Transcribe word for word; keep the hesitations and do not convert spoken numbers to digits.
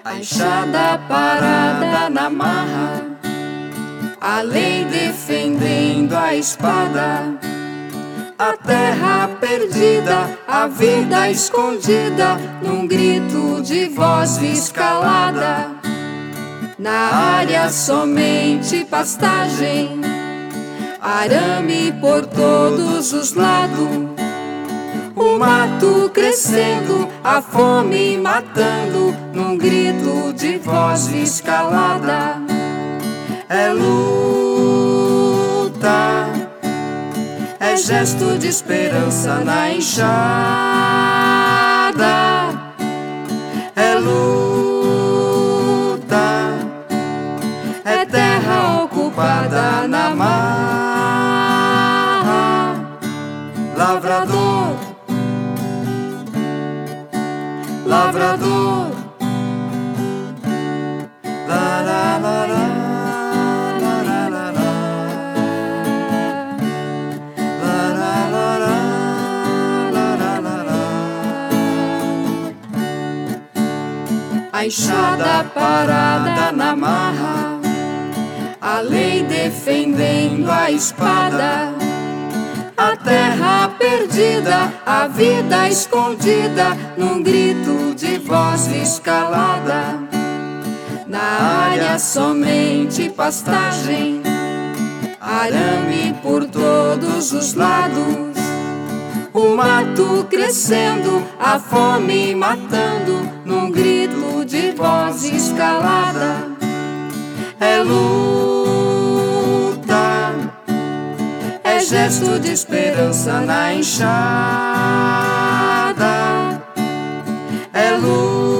A enxada parada na marra, a lei defendendo a espada, a terra perdida, a vida escondida, num grito de voz escalada. Na área somente pastagem, arame por todos os lados, o mato crescendo, a fome matando, num grito de voz escalada. É luta, é gesto de esperança na enxada. É luta, é terra ocupada na marra. Lavrador, lavrador, la la la la, la la la la, la la la la, la la la la. A enxada parada na marra, a lei defendendo a espada, a terra perdida, a vida escondida, num grito de voz escalada. Na área somente pastagem, arame por todos os lados, o mato crescendo, a fome matando, num grito de voz escalada. É luta, é gesto de esperança na enxada. É luta,